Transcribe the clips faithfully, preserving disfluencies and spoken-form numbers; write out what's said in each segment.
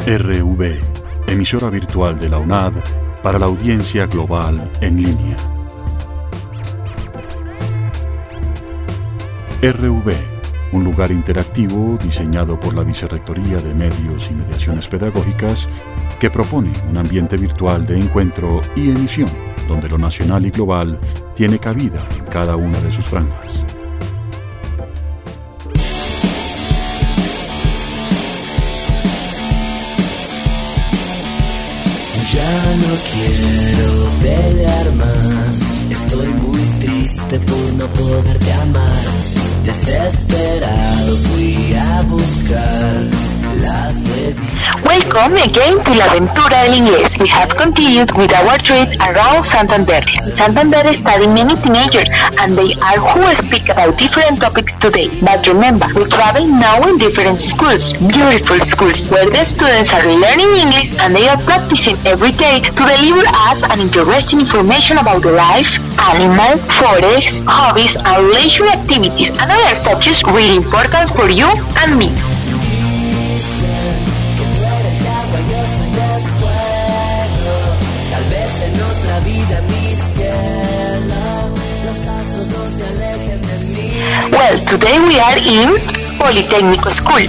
R V, emisora virtual de la UNAD para la audiencia global en línea. R V, un lugar interactivo diseñado por la Vicerrectoría de Medios y Mediaciones Pedagógicas que propone un ambiente virtual de encuentro y emisión donde lo nacional y global tiene cabida en cada una de sus franjas. Ya no quiero pelear más. Estoy muy triste por no poderte amar. Desesperado fui a buscar las revistas. Welcome again to La Aventura del Inglés. We have continued with our trip around Santander. In Santander study many teenagers and they are who speak about different topics today. But remember, we travel now in different schools, beautiful schools, where the students are learning English and they are practicing every day to deliver us an interesting information about life, animals, forests, hobbies, and leisure activities and other subjects really important for you and me. Well, today we are in Politécnico School.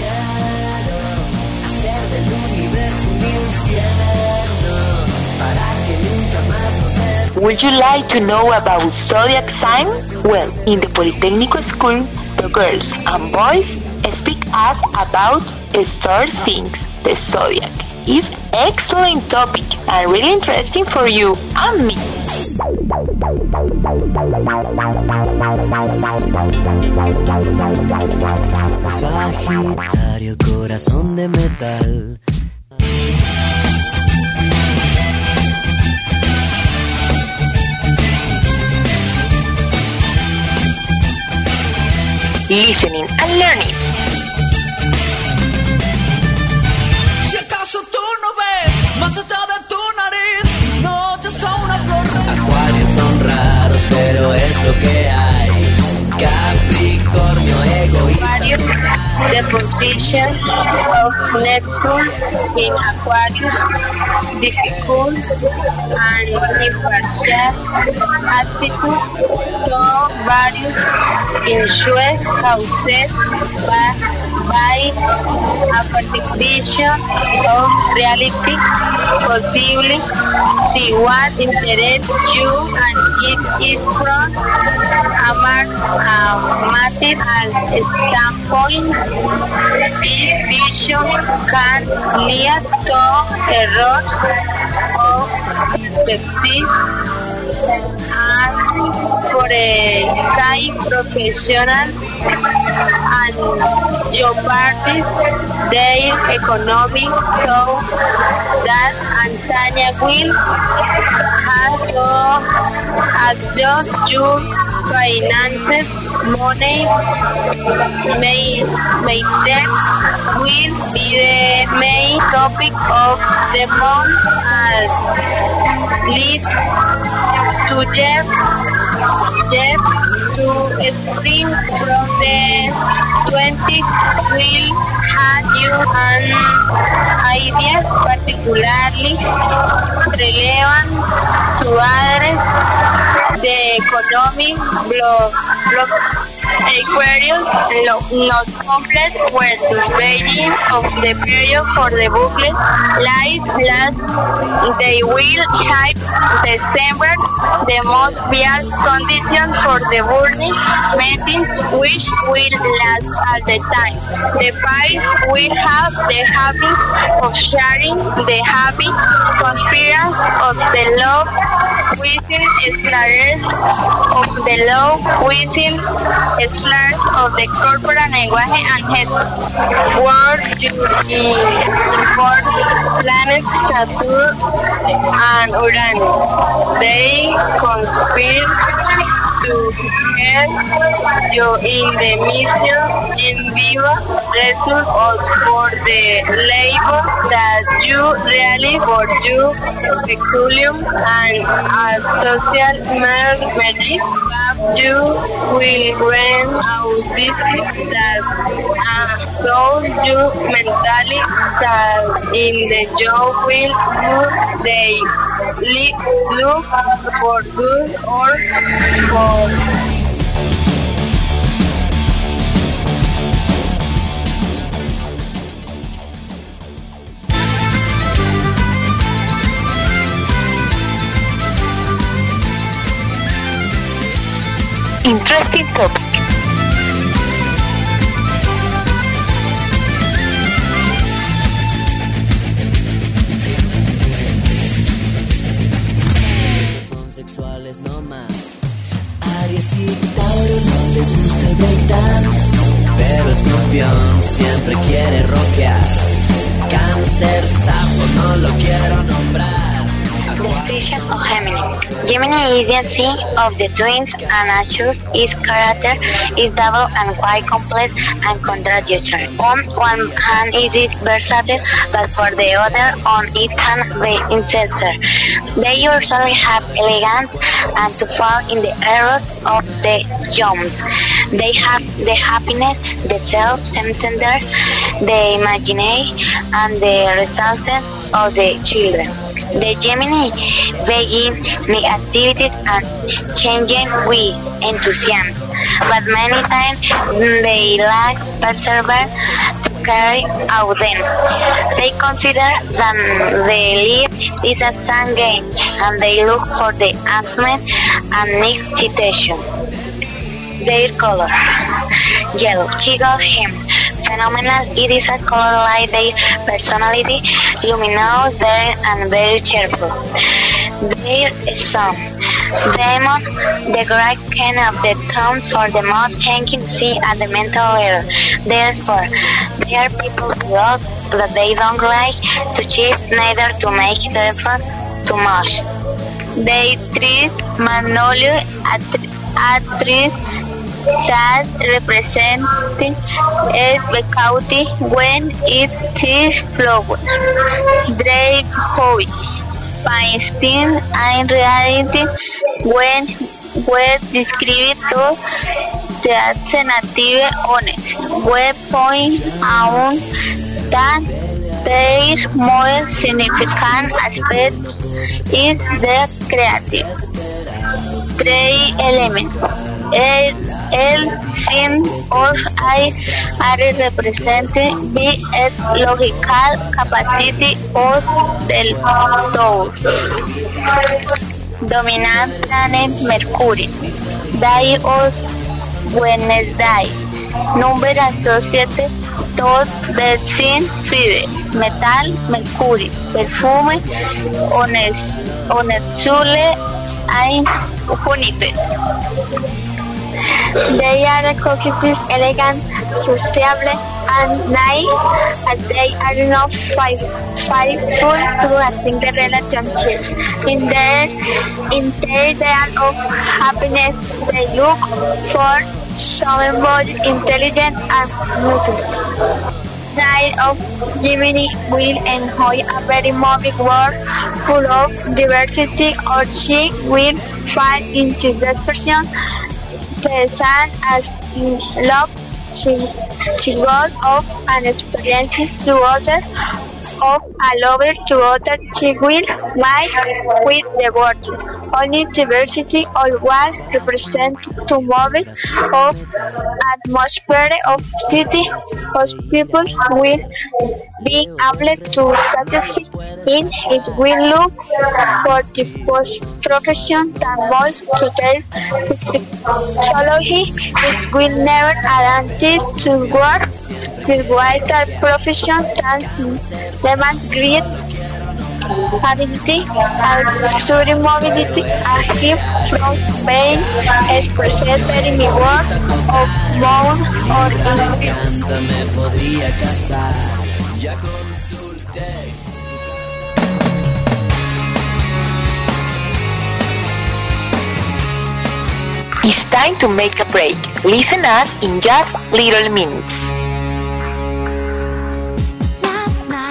Would you like to know about zodiac sign? Well, in the Politécnico School, the girls and boys speak us about star things. The zodiac is excellent topic and really interesting for you and me. Sagitario, corazón de metal. Listening and learning. Si acaso tú no ves más allá de tu nariz, no te son una flor. Acuarios son raros, pero es lo que hay. Capricornio, egoísta. The position of Neptune in Aquarius, difficult and impartial attitude to various issues caused by, by a perception of reality, possibly see what interests you and it is from a mathematical standpoint. This vision can lead to errors of perspective and for a high professional and jeopardize their economic so that Antalya will have to adjust your finances. Money may, may debt will be the main topic of the month as lead to Jeff, Jeff to spring from the twentieth will have you an idea particularly relevant to address the economic block. block Aquarius, not complex, where the beginning of the period for the booklet lies last. They will have December, the most real conditions for the burning meetings, which will last all the time. The pairs will have the habit of sharing the habit, conspiracy of the love, within slurs of the law, within slurs of the corporate language and his word for planets Saturn and Uranus. They conspire to help you in the mission in vivo results for the labor that you really for you peculiar and a social merit you will run out this that uh, so you mentally that in the job will do they look for good or for interesting topic. Son sexuales no más. Aries y Tauro no les gusta el breakdance, pero Escorpión siempre quiere rockear. Cáncer, Sapo no lo quiero nombrar. Description of Gemini. Gemini is the sign of the twins and assures its character is double and quite complex and contradictory. On one hand it is versatile, but for the other on it can be insincere. They usually have elegance and to fall in the errors of the young. They have the happiness, the self-centeredness, the imagination and the results of the children. The Gemini begin new activities and changing with enthusiasm, but many times they lack perseverance to carry out them. They consider that the life is a sand game and they look for the amusement and next citation. Their color: yellow. Chico him. Phenomenal, it is a color like their personality, luminous, daring, and very cheerful. Their sun. Demon, the great king of the town for the most changing sea at the mental level. Their sport. They are people who lost, but they don't like to cheat, neither to make the effort too much. They treat Magnolia at trees that representing a beauty when it is flower. They hobby, instinct and reality when we describe to the alternative honest. We point out that their most significant aspect is the creative. Three elements. El El sin or I are represented by a logical capacity of the thought. Dominant planet Mercury. Day of Wednesday. Number associated to the sin fever. Metal Mercury. Perfume Honestule and Juniper. They are coquettish, elegant, sociable, and nice, as they are not faithful to a single relationship. In their interior of happiness, they look for someone both intelligent and musical. Side of Gemini will enjoy a very moving world full of diversity, or she will fall into desperation. The sun as in love, she, she goes off and experiences to others, of a lover to other, she will match with the world. Only diversity always represents to movement of atmosphere of city, whose people will be able to satisfy in it will look for the profession that most to their psychology. It will never guarantee to work the vital profession that demands great ability and student mobility, a gift from pain expressed in the work of mound or in me podría casar. Ya consulté. It's time to make a break. Listen us in just little minutes.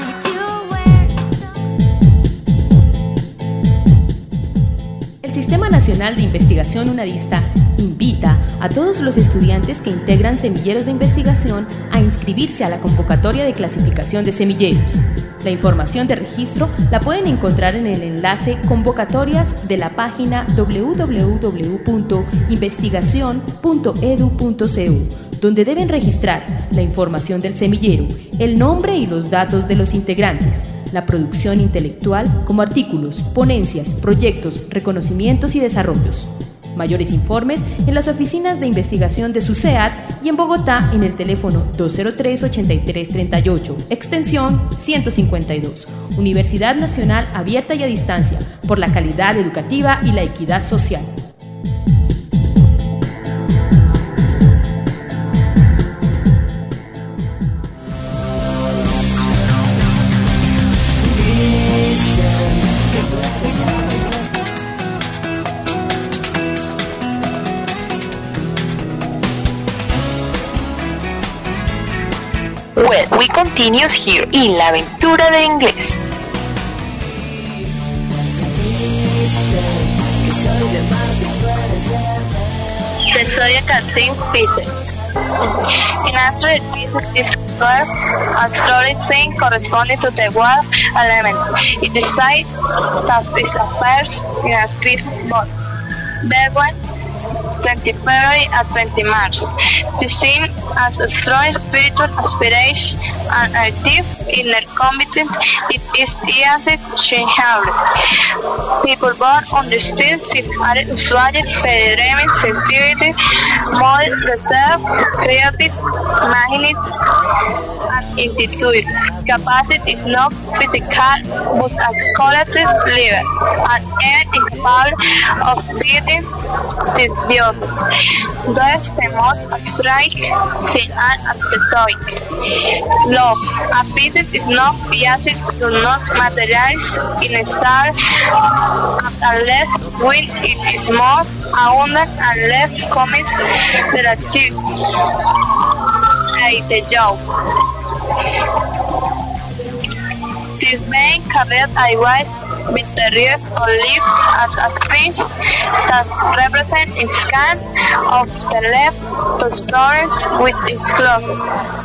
El Sistema Nacional de Investigación UNADISTA invita a todos los estudiantes que integran semilleros de investigación a inscribirse a la convocatoria de clasificación de semilleros. La información de registro la pueden encontrar en el enlace Convocatorias de la página doble u doble u doble u punto investigación punto edu punto cu, donde deben registrar la información del semillero, el nombre y los datos de los integrantes, la producción intelectual como artículos, ponencias, proyectos, reconocimientos y desarrollos. Mayores informes en las oficinas de investigación de SUSEAD y en Bogotá en el teléfono dos cero tres, ochenta y tres, treinta y ocho, extensión ciento cincuenta y dos. Universidad Nacional Abierta y a Distancia, por la calidad educativa y la equidad social. Well, we continue here in La Aventura del Inglés. The zodiac contains Pisces. In astro, Pisces describes a story sign corresponding to the water element. It decides that it appears in a Christmas month. Therefore, twenty February and twenty March. The scene as a strong spiritual aspiration and active inner commitment, it is easy changeable. People born on the streets are usually federated, sensitivity, more reserved, creative, imaginative, and intuitive. Capacity is not physical but a collective level, and air incapable of beating these dioses. Thus, the most abstract thing and episodic. Love. A Pisces is not biased to not materialize in a star unless when it is more abundant and less commits the achieve a job. This being carried a white mysterious or live as a fish that represents a scan of the left prosperous which is closed.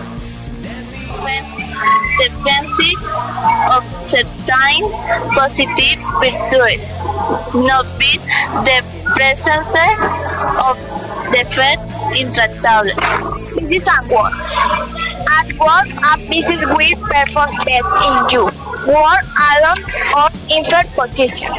The fancy of certain positive virtues, not be the presence of defect intractable. This is a word. At work, a Pisces will perform best in you. Work alone or inferior positions.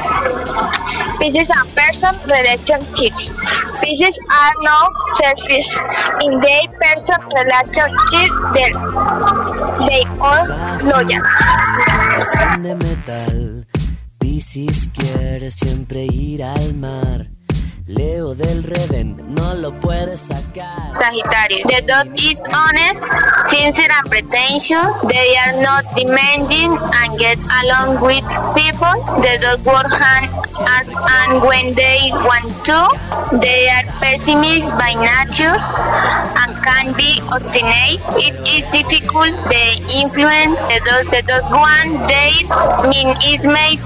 Pisces are person relationships. Pisces are not selfish in their person relationships. They, they are loyal. Corazón de metal, Piscis quiere siempre ir al mar. Leo del Reven no lo puede sacar. Sagittarius. The dog is honest, sincere and pretentious. They are not demanding and get along with people. The dog work hand as and when they want to. They are pessimists by nature and can be obstinate. It is difficult. They influence the dog. The dog one day mean is made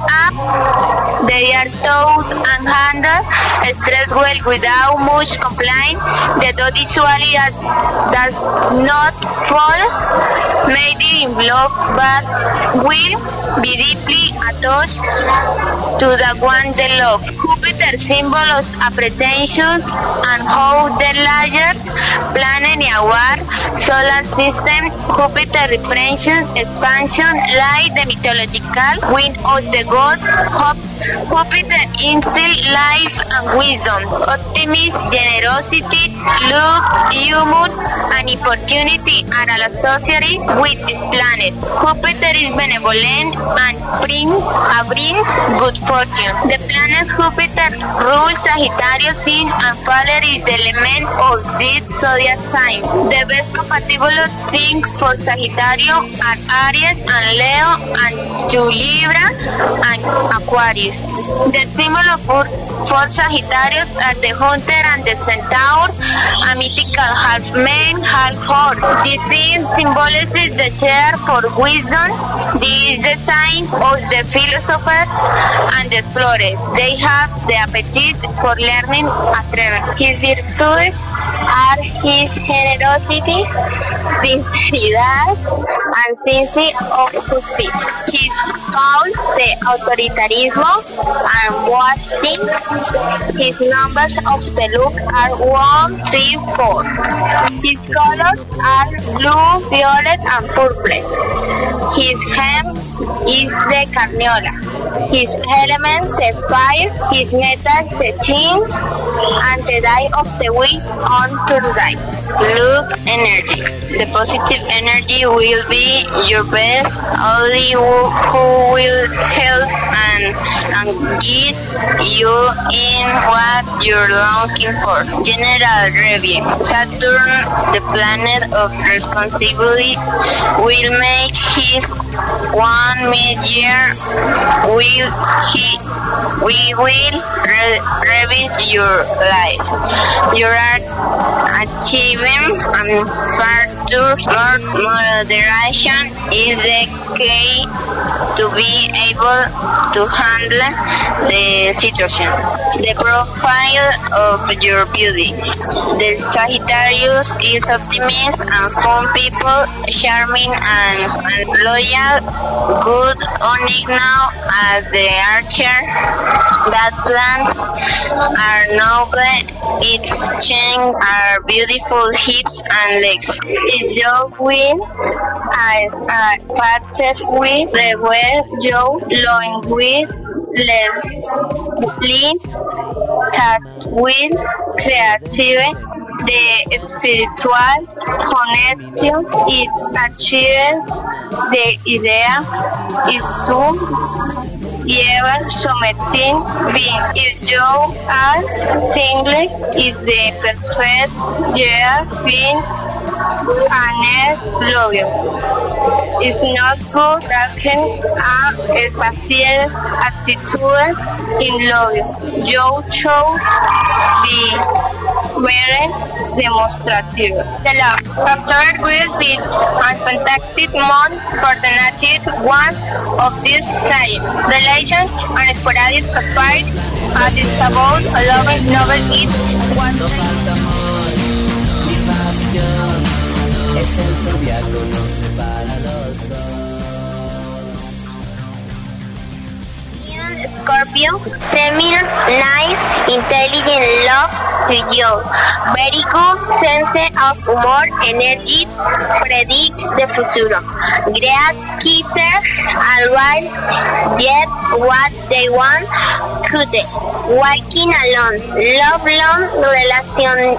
up. They are taught and handled. Stress well without much complaint. The dog usually does, does not fall, maybe in love, but will be deeply attached to the one they love. Jupiter symbol of apprehension and how the largest planet in our solar system. Jupiter represents expansion, like the mythological wind of the gods. Jupiter instills life and wisdom, optimism, generosity, luck, humor, and opportunity are associated with this planet. Jupiter is benevolent and brings, uh, brings good fortune. The planet Jupiter rules Sagittarius sign and Father is the element of this zodiac sign. The best compatible things for Sagittarius are Aries and Leo and to Libra and Aquarius. The symbol of for, for Sagittarius are the hunter and the centaur, a mythical half man, half horse. This thing symbolizes the share for wisdom, This is the sign of the philosophers and the explorers. They have the appetite for learning and travel. His virtues are his generosity, sinceridad, and sense of justice. His faults, the authoritarianism and boasting. His numbers of the look are one, three, four. His colors are blue, violet, and purple. His hem is the carniola. His elements the fire. His metals the tin, and the dye of the wheat on Tuesday. Look, energy. The positive energy will be your best, only who will help and, and guide you in what you're looking for. General review. Saturn, the planet of responsibility, will make his one mid-year. Will he? We will re- revise your life. You are achieving and further moderation is the key to be able to handle the situation. The profile of your beauty. The Sagittarius is optimist and fun people, charming and, and loyal, good only now as the archer. That plants are noble, its chin are beautiful hips and legs. Its jaw will are, are patched with the well jaw, loin with left lean, heart will creative, the spiritual connection is achieved. The idea is to llevar something being is you are singly is the perfect year being and love you. It's not good that can a espacial attitude in love you. You chose the very demonstrative. The love. October will be a fantastic month for the native one of this time. Relations and sporadic affairs as it's about a loving novel is one no falta amor ni pasión, es el zodiaco, no separa los dos. Scorpio, feminine, nice, intelligent, love to you. Very good sense of humor, energy, predicts the future. Great kisser, alright, yet what they want, could they? Walking alone, love long, relation,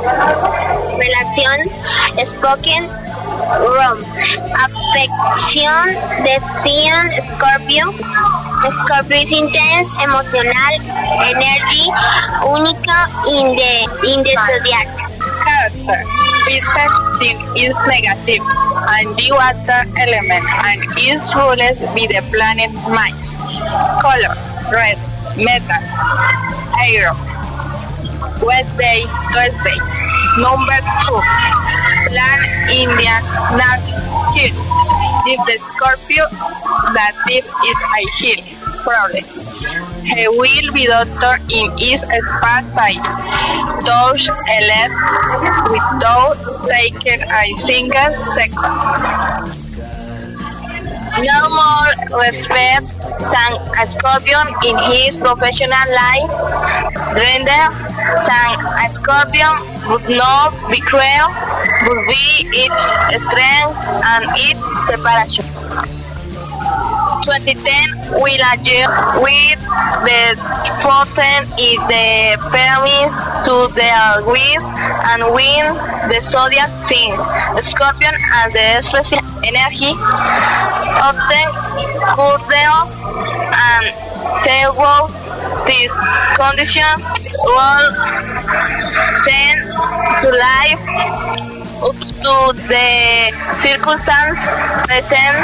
relation, spoken, rom. Affection, decision, Scorpio. Scorpio is intense, emotional, energy, única in the in the zodiac. Character. Business is negative and the water element and is ruled by the planet Mars. Color. Red. Metal. Aero. Wednesday. Thursday. Number two. Plan Indian North Hill. If the Scorpio that this is a hill problem. He will be doctor in his spa side. Touch elect without taking a single second. No more respect than a Scorpion in his professional life. Render than a Scorpion would not be cruel, would be its strength and its preparation. twenty ten will adjust with the fountain is the permit to deal with and win the zodiac sign. The Scorpion and the special energy often curtail and table this condition will tend to life up to the circumstance present,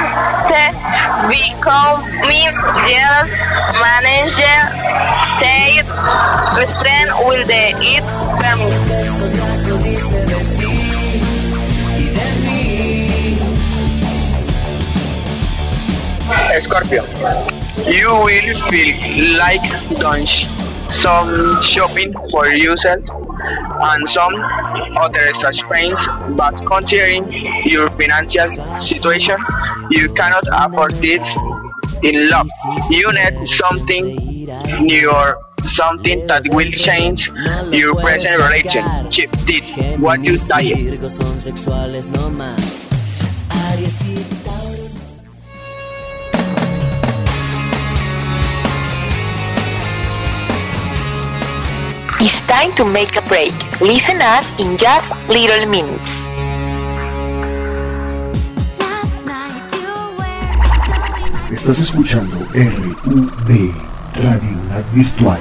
becoming just manager, take restraint with the its permit. Scorpio. You will feel like doing some shopping for yourself and some other such things, but considering your financial situation, you cannot afford it. In love, you need something new or something that will change your present relationship. This what you diet. It's time to make a break. Listen us in just little minutes. Estás escuchando R U V, Radio Unidad Virtual.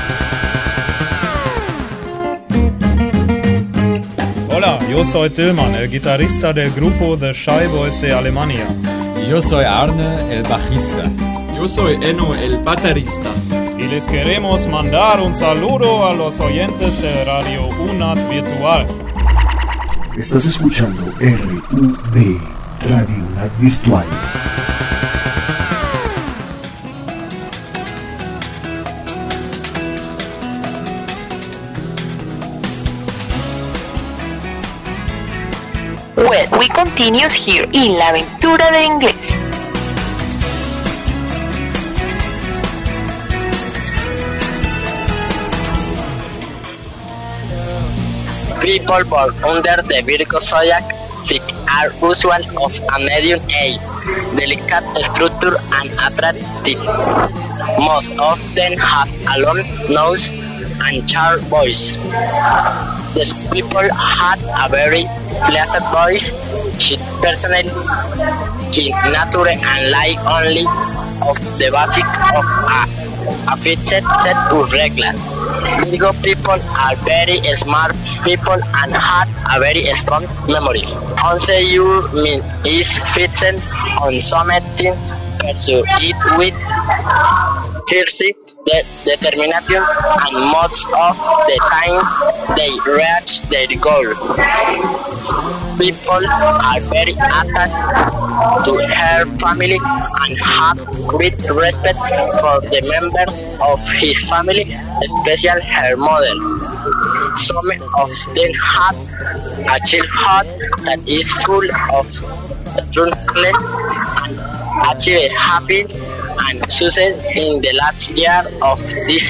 Hola, yo soy Tillman, el guitarrista del grupo The Shy Boys de Alemania. Yo soy Arne, el bajista. Yo soy Eno, el baterista. Y les queremos mandar un saludo a los oyentes de Radio Unidad Virtual. Estás escuchando R U V, Radio Unidad Virtual. Well, we continue here in La Aventura del Inglés. People born under the Virgo zodiac sign are usually of a medium age, delicate structure and attractive. Most often have a long nose and sharp voice. These people had a very pleasant voice, she's personal, keen nature and like only of the basic of a, a fixed set of reglas. Virgo people are very smart people and have a very strong memory. Once your mind is fixed on something, pursue it with fierce de- determination, and most of the time they reach their goal. People are very attached to her family and have great respect for the members of his family, especially her mother. Some of them have a childhood that is full of struggles and achieve happy and success in the last year of this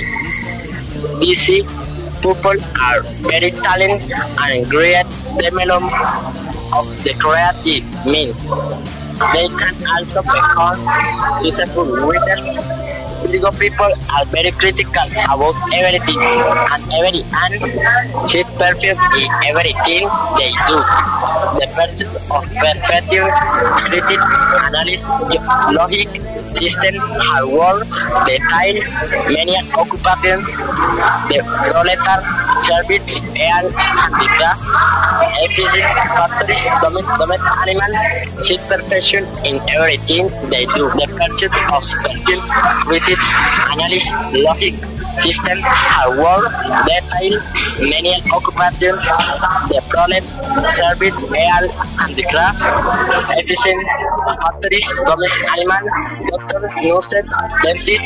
life. These people are very talented and great development of the creative mind. They can also become successful leaders. Virgo people are very critical about everything and every and she's perfect in everything they do. The pursuit of perfection, critic, analysis, logic, system, hard work, detail, many occupation, the proletar, service, air, handicraft, efficient, factories, domestic animal, she's perfection in everything they do. The pursuit of perfection, critic, analysis, logic, system, hard work, detail, many occupation, the prolet, service, air, handicraft, efficient, factories, domestic animal, doctor, nurses, dentist,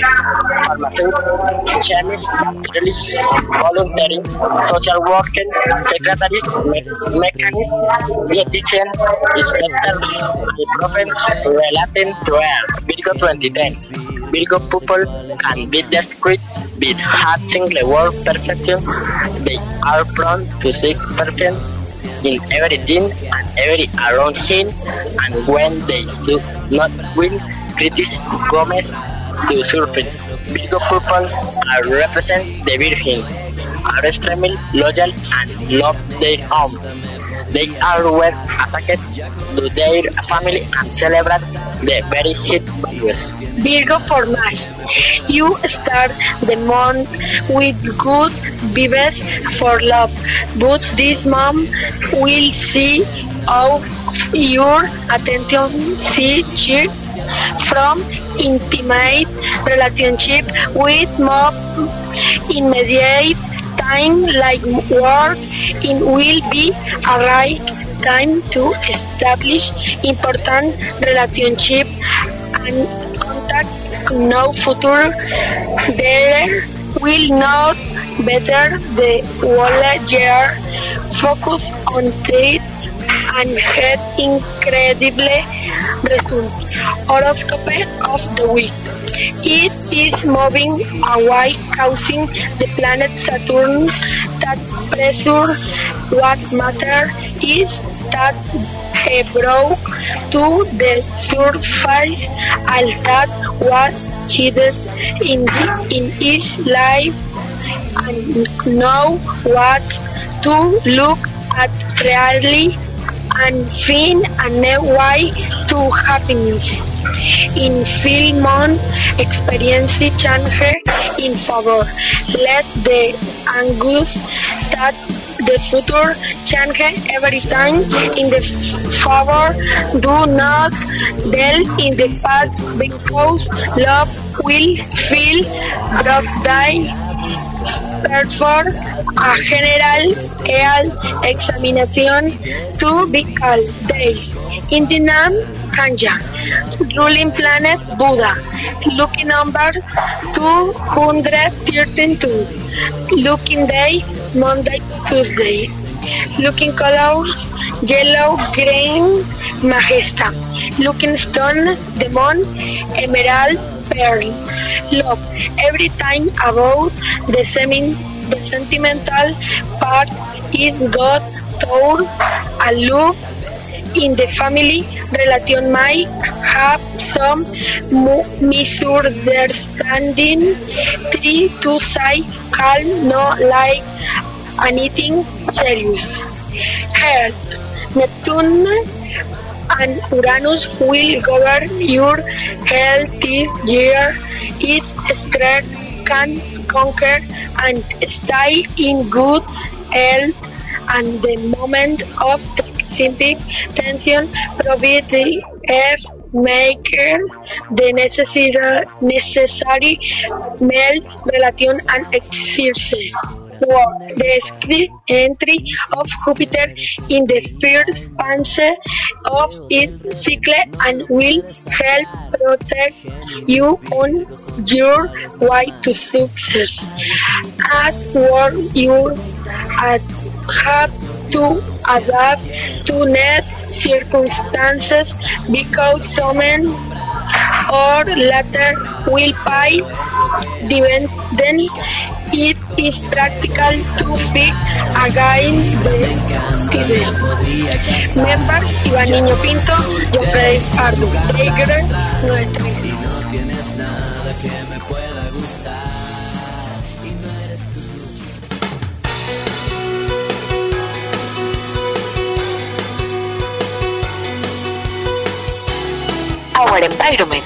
pharmacist, chemist, relief, voluntary, social worker, secretary, me- mechanist, dietitian, inspector, and prophets relating to air. Virgo twenty ten. Virgo people can be desperate with having the word perfection. They are prone to seek perfection in everything and every around him, and when they do not win, critics Gomez to surface. Virgo people are represent the Virgin, are extremely loyal and love their home. They are well attached to their family and celebrate the very hit values. Virgo for March. You start the month with good vibes for love, but this month will see all your attention shifts from intimate relationship with more immediate time like work. It will be a right time to establish important relationship and that no future there will not better the whole year. Focus on it and get incredibly result. Horoscope of the week. It is moving away, causing the planet Saturn that pressure. What matter is that he broke to the surface. All that was hidden in the, in his life, and now what to look at really and find a new way to happiness. In Philmon, experience change in favor. Let the anguish that the future change every time in the favor. Do not dwell in the past, because love will feel birthday. Therefore, a general health examination to be called days. In the name Kanja, ruling planet Buddha, lucky number two hundred thirty-two, looking day Monday, Tuesday, looking colors yellow, green, magenta, looking stone demon, emerald, pearl. Love every time about the semi, the sentimental part is God toward a love in the family relation might have some misunderstanding. Three to say calm, no like anything serious. Health, Neptune and Uranus will govern your health this year. Its strength can conquer and stay in good health, and the moment of specific tension provide the earth maker the necessary necessary melt relation and exercise. The script entry of Jupiter in the first phase of its cycle and will help protect you on your way to success. At work, you have to adapt to net circumstances, because someone or later will pay dividend. It is practical to fix again the dividend. Members, Iván Niño Pinto, yo Freddy Pardo, Tiger nuestra. Y no tienes nada que me pueda gustar, y no eres tú. Our environment.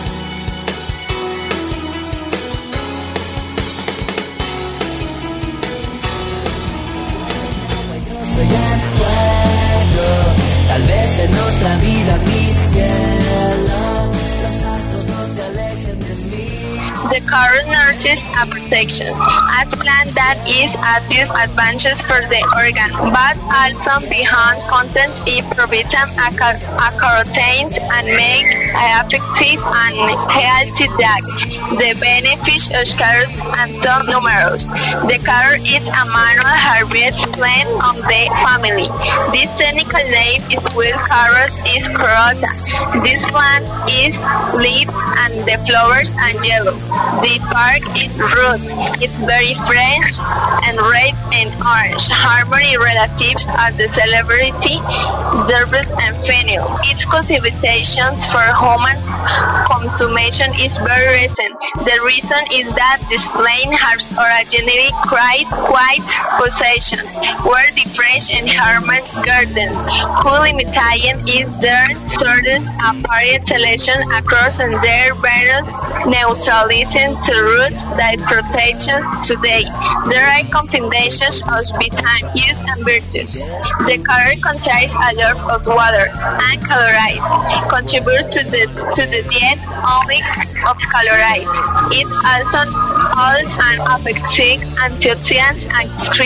Soy el fuego, tal vez en otra vida mi cielo, los astros no te alejen de mí. The current nurses a protection, a plan that is obvious advantages for the organ, but also behind contents it provides a, car- a carotene and make a effective and healthy diet. The benefits of carrots and some numerous. The carrot is a manual harvest plant of the family. This technical name is wild carrot is carota. This plant is leaves and the flowers are yellow. The bark is root. It's very French and red and orange. Harmony relatives are the celebrity, Derbet and fennel. Its cultivations for human consumption is very recent. The reason is that this plant has originally quite quite possessions, where the French and Herman gardens, whose limitation is their sorted apparent selection across and their various neutralizing to roots that protection today. There are combinations of vitamin use and virtues. The carrot contains a lot of water and chloride, contributes to the to the diet only of chloride. It also holds an effective antioxidant and treats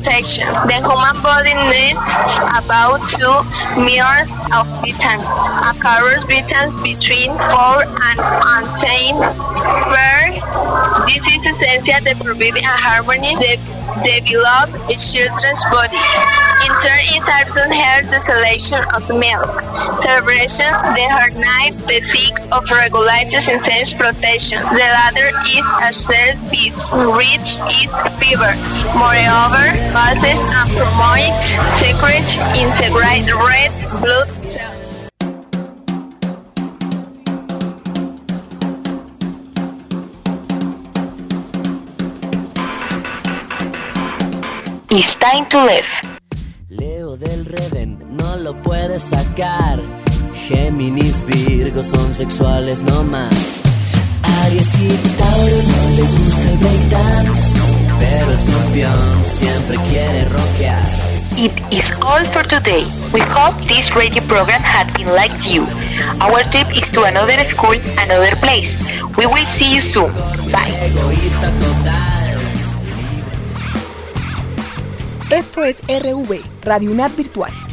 protection. The human body needs about two millions of vitamins. Occurs vitamins between four and ten per. This is essential to provide a harmony to develop the children's body. In turn, it also helps the selection of milk, celebration, the heart knife, the seek of regulations and sense protection. The latter is a cell with rich is fever. Moreover, causes and promotes secrets integrate red blood cells. It's time to live. Leo del Reven no lo puedes sacar. Géminis, Virgo son sexuales no más. Aries y Tauro no les gusta el breakdance, pero Escorpión siempre quiere rockear. It is all for today. We hope this radio program had been like you. Our trip is to another school, another place. We will see you soon. Bye. Esto es R V, Radio UNAD Virtual.